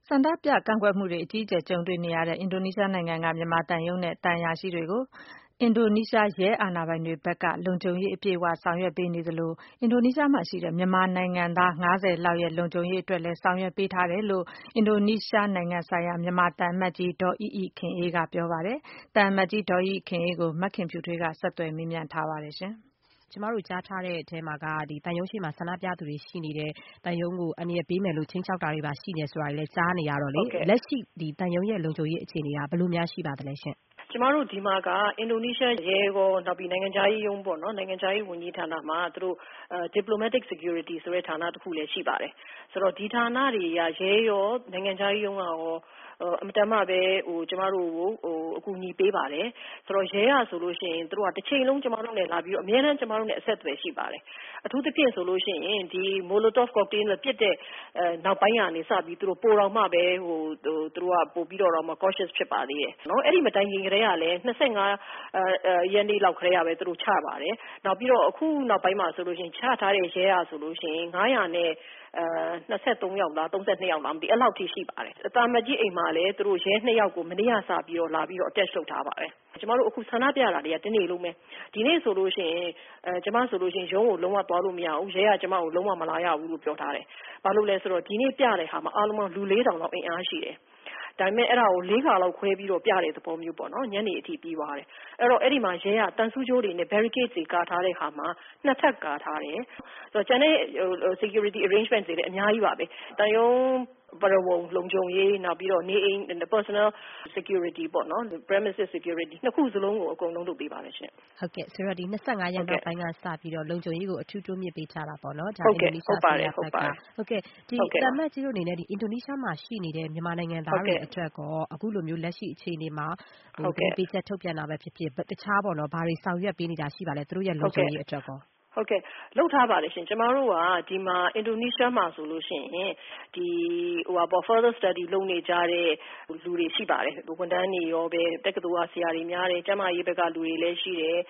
ဆန္ဒပြကန့်ကွက်မှုတွေအကြီးအကျယ်ကြုံတွေ့နေရတဲ့အင်ဒိုနီးရှားနိုင်ငံကမြန်မာသံရုံးနဲ့သံအရာရှိတွေကိုအင်ဒိုနီးရှားရဲအာဏာပိုင်တွေဘက်ကလုံခြုံရေးအပြည့်အဝဆောင်ရွက်ပေးနေသလိုအင်ဒိုနီးရှားမှာရှိတဲ့မြန်မာနိုင်ငံသား50လောက်ရဲ့လုံခြုံရေးအတွက်လည်းဆောင်ရွက်ပေးထားတယ်လို့အင်ဒိုနီးရှားနိုင်ငံဆိုင်ရာမြန်မာသံအမတ်ကြီးဒေါ်အိအိခင်အေးကပြောပါတယ်။သံအမတ်ကြီးဒေါ်အိအိခင်အေးကိုမခင်ဖြူထွေးကဆက်သွယ်မေးမြန်းထားပါတယ်ရှင်။ကျမတို့ကြားထားတဲ့အထဲမှာကသံရုံးရှိမှာဆန္ဒပြသူတွေရှိနေတယ်သံရုံးကိုအန္တရာယ်ပေးမယ်လို့ခြိမ်းခြောက်တာတွေပါရှိနေဆိုတာတွေလည်းကြားနေရတော့လေလက်ရှိသံရုံးရဲ့လုံခြုံရေးအခြေအနေကဘယ်လိုများရှိပါသလဲရှင့်ကျမတို့ဒီမှာကအင်ဒိုနီးရှားရဲကောနောက်ပြီးနိုင်ငံခြားရေးရုံးပေါ့နော်နိုင်ငံခြားရေးဝန်ကြီးဌာနမှာသူတို့diplomatic security ဆိုတဲ့ဌာနတစ်ခုလည်းရှိပါတယ်ဆိုတော့ဒီဌာနတွေကရဲရောနိုင်ငံခြားရေးရုံးကရောအမတန်မှပဲကျမတို့ကိုအကူအညီပေးပါတယ်ဆိုတော့ရဲရဆိုလို့ရှိရင်သူတို့ကတစ်ချိန်လုံးကျမတို့နဲ့လာပြီးတော့အများအားကျမတို့နဲ့အဆက်အသွယ်ရှိပါတယ်အထူးသဖြင့်ဆိုလို့ရှိရင်ဒီ Molotov cocktail နဲ့ပြစ်တဲ့နောက်ပိုင်းကနေစပြီးသူတို့ပိုတော်မှပဲသူတို့ကပို့ပြီးတော့မှ cautious ဖြစ်ပါသေးတယ်နော်အဲ့ဒီမတိုင်ခင်ကတည်းကလည်း25ရက်နေ့လောက်ကတည်းကပဲသူတို့ချပါတယ်နောက်ပြီးတော့အခုနောက်ပိုင်းမှာဆိုလို့ရှိရင်ချထားတဲ့ရဲရဆိုလို့ရှိရင်900နဲ့23ယောက်လား32ယောက်လားမသိအဲ့လောက်ထိရှိပါတယ်အတာမကြီးအိမ်မှာလည်းသူတို့ရဲ2ယောက်ကိုမနေ့ကစပြီးတော့လာပြီးတော့ attach လုပ်ထားပါတယ်ကျမတို့အခုဆန္ဒပြတာတွေကဒီနေ့လုံးပဲဒီနေ့ဆိုလို့ရှိရင်ကျမဆိုလို့ရှိရင်ရုံးကိုလုံးဝသွားလို့မရဘူးရဲကကျမကိုလုံးဝမလာရဘူးလို့ပြောထားတယ်ဘာလို့လဲဆိုတော့ဒီနေ့ပြတဲ့ဟာမှာအားလုံးလူ4000လောက်အင်အားရှိတယ်ဒါပေမဲ့အဲ့ဒါကို4ခါလောက်ခွဲပြီးတော့ပြတဲ့သဘောမျိုးပေါ့နော်ညနေအထိပြီးသွားတယ်အဲ့တော့အဲ့ဒီမှာရဲကတန်ဆူးကြိုးတွေနဲ့ barricade တွေကာထားတဲ့ခါမှာနှစ်ထပ်ကာထားတယ်ဆိုတော့ကျန်တဲ့ security arrangement တွေလည်းအများကြီးပါပဲတန်ယုံပရဝုံလုံခြုံရေးနောက်ပြီးတော့နေအိမ် personal security ပေါ့နော် premises security နှစ်ခုစလုံးကိုအကုန်လုံးလုပ်ပေးပါတယ်ရှင်ဟုတ်ကဲ့ဆိုတော့ဒီ25ရက်နောက်ပိုင်းကစပြီးတော့လုံခြုံရေးကိုအထူးတိုးမြင့်ပေးထားတာပေါ့နော်ဒါအင်ဒိုနီးရှားပြည်ဟုတ်ကဲ့ဒီတမတ်ကြီးတို့အနေနဲ့ဒီအင်ဒိုနီးရှားမှာရှိနေတဲ့မြန်မာနိုင်ငံသားတွေအတွက်ကောအခုလိုမျိုးလက်ရှိအခြေအနေမှာပေးချက်ထုတ်ပြန်တာပဲဖြစ်ဖြစ်တခြားပေါ့နော်ဘာတွေဆောင်ရွက်ပေးနေတာရှိပါလဲသူတို့ရဲ့လုံခြုံရေးအတွက်ကောဟုတ်ကဲ့လောက်ထားပါတယ်ရှင်ကျမတို့ကဒီမှာအင်ဒိုနီးရှားမှာဆိုလို့ရှိရင်ဒီfurther study လုပ်နေကြတဲ့လူတွေရှိပါတယ်ဝန်ထမ်းတွေရောပဲတက္ကသိုလ်ကဆရာတွေများတယ်ကျန်းမာရေးဘက်ကလူတွေလည်းရှိတယ်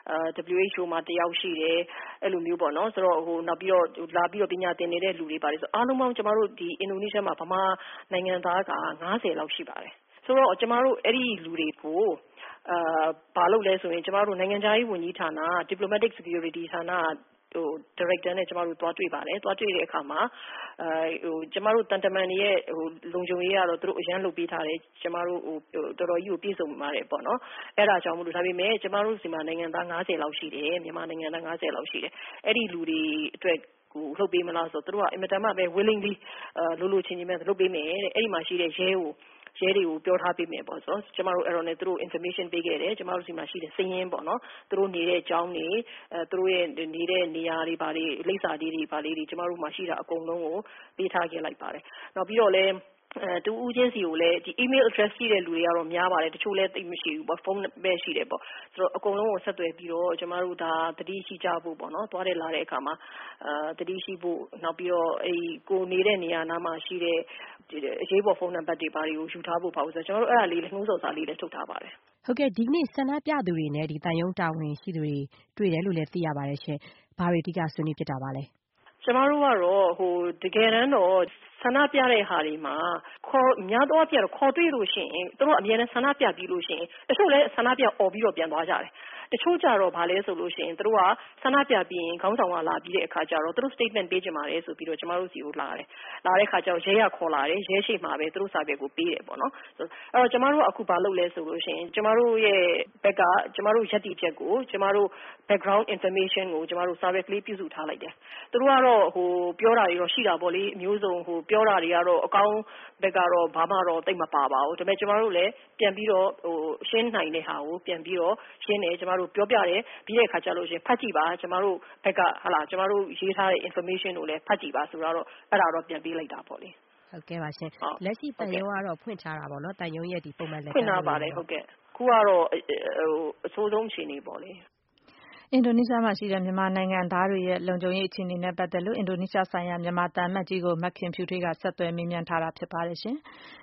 WHO မှာတယောက်ရှိတယ်အဲ့လိုမျိုးပေါ့နော်ဆိုတော့နောက်ပြီးတော့လာပြီးတော့ပညာသင်နေတဲ့လူတွေပါတယ်ဆိုအားလုံးပေါင်းကျမတို့ဒီအင်ဒိုနီးရှားမှာဗမာနိုင်ငံသားက90လောက်ရှိပါတယ်ဆိုတော့ကျမတို့အဲ့ဒီလူတွေကိုဘာလုပ်လဲဆိုရင်ကျမတို့နိုင်ငံခြားရေးဝန်ကြီးဌာန diplomatic security ဌာနdirector နဲ့ကျမတို့သွားတွေ့ပါတယ်သွားတွေ့တဲ့အခါမှာကျမတို့တန်တမန်တွေရဲ့လုံခြုံရေးကတော့သူတို့အရန်လုပ်ပေးထားတယ်ကျမတို့တော်တော်ကြီးကိုပြည့်စုံပါတယ်ပေါ့နော်အဲ့ဒါကြောင့်မလို့ဒါပေမဲ့ကျမတို့စီမှာနိုင်ငံသား90လောက်ရှိတယ်မြန်မာနိုင်ငံသား90လောက်ရှိတယ်အဲ့ဒီလူတွေအတွက်ကိုလှုပ်ပေးမလားဆိုတော့သူတို့ကအင်မတန်မှပဲ willingly လိုချင်းချင်းပဲလုပ်ပေးမယ်တဲ့အဲ့ဒီမှာရှိတဲ့ရဲတွေကိုပြောထားပေးမယ်ပေါ့ဆိုတော့ကျမတို့အဲ့တော့ねသူတို့ information ပေးခဲ့တယ်ကျမတို့စီမှာရှိတဲ့စည်ရင်းပေါ့နော်သူတို့နေတဲ့အကြောင်းတွေသူတို့ရဲ့နေတဲ့နေရာတွေဘာတွေလိပ်စာတွေဘာလေးတွေကျမတို့မှာရှိတာအကုန်လုံးကိုပေးထားခဲ့လိုက်ပါတယ်နောက်ပြီးတော့လည်းတူဦးချင်းစီကိုလည်းဒီ email address ရှိတဲ့လူတွေကတော့များပါတယ်တချို့လည်းသိမရှိဘူးပေါ့ဖုန်းပဲရှိတယ်ပေါ့ဆိုတော့အကုန်လုံးကိုဆက်သွယ်ပြီးတော့ကျမတို့ဒါတတိရှိကြဖို့ပေါ့နော်သွားတယ်လာတဲ့အခါမှာတတိရှိဖို့နောက်ပြီးတော့ကိုနေတဲ့နေရာနားမှာရှိတဲ့အရေးပေါ်ဖုန်းနံပါတ်တွေဘာတွေကိုယူထားဖို့ပါဆိုတော့ကျွန်တော်တို့အဲ့ဒါလေးလည်းနှိုးဆော်စာလေးလည်းထုတ်ထားပါတယ်ဟုတ်ကဲ့ဒီနေ့ဆန္ဒပြသူတွေနဲ့ဒီတန်ယုံတာဝန်ရှိသူတွေတွေ့တယ်လို့လည်းသိရပါတယ်ရှင်ဘာတွေအဓိကဆွေးနွေးဖြစ်တာပါလဲကျမတို့ကတော့တကယ်တမ်းတော့ဆန္ဒပြတဲ့ဟာတွေမှာများသောအားဖြင့်ခေါ်တွေ့လို့ရှိရင်သူတို့အမြဲတမ်းဆန္ဒပြပြီးလို့ရှိရင်တချို့လည်းဆန္ဒပြអော်ပြီးတော့ပြန်သွားကြတယ်တချို့ကြတော့ဗာလဲဆိုလို့ရှိရင်သူတို့ကဆန္ဒပြပြီးရင်ခေါင်းဆောင်ကလာပြီးတဲ့အခါကျတော့သူတို့ statement ပေးကြမှာလေဆိုပြီးတော့ကျမတို့စီကိုလာတဲ့အခါကျတော့ရဲရခေါ်လာတယ်ရဲရှိမှာပဲသူတို့စာပေကိုပေးတယ်ပေါ့နော်အဲ့တော့ကျမတို့ကအခုဗာလုပ်လဲဆိုလို့ရှိရင်ကျမတို့ရဲ့ဘက်ကကျမတို့ရက်တီချက်ကိုကျမတို့ background information ကိုကျမတို့စာပေကလေးပြုစုထားလိုက်တယ်သူတို့ကတော့ပြောတာတွေတော့ရှိတာပေါ့လေအမျိုးစုံပြောတာတွေကတော့အကောင်းဘက်ကတော့ဘာမှတော့တိတ်မပါပါဘူးဒါပေမဲ့ကျမတို့လည်းပြန်ပြီးတော့ရှင်းနိုင်တဲ့ဟာကိုပြန်ပြီးတော့ရှင်းတယ်ကျမတို့ပြောပြတယ်ပြီးတဲ့အခါကျလို့ရှင်ဖတ်ကြည့်ပါကျမတို့ဘက်ကကျမတို့ရေးထားတဲ့ information ကိုလည်းဖတ်ကြည့်ပါဆိုတော့အဲ့ဒါတော့ပြန်ပေးလိုက်တာပေါ့လေဟုတ်ကဲ့ပါရှင်လက်ရှိတန်ယုံကတော့ဖွင့်ထားတာပေါ့နော်တန်ယုံရဲ့ဒီပုံမှန်လက်ဖွင့်ထားပါတယ်ဟုတ်ကဲ့ခုကတော့အဆိုးဆုံးအခြေအနေပေါ့လေအင်ဒိုနီးရှားမှာရှိတဲ့မြန်မာနိုင်ငံသားတွေရဲ့လုံခြုံရေးအခြေအနေနဲ့ပတ်သက်လို့အင်ဒိုနီးရှားဆိုင်ရာမြန်မာသံအမတ်ကြီးကိုမခင်ဖြူထွေးကဆက်သွယ်မေးမြန်းထားတာဖြစ်ပါတယ်ရှင်။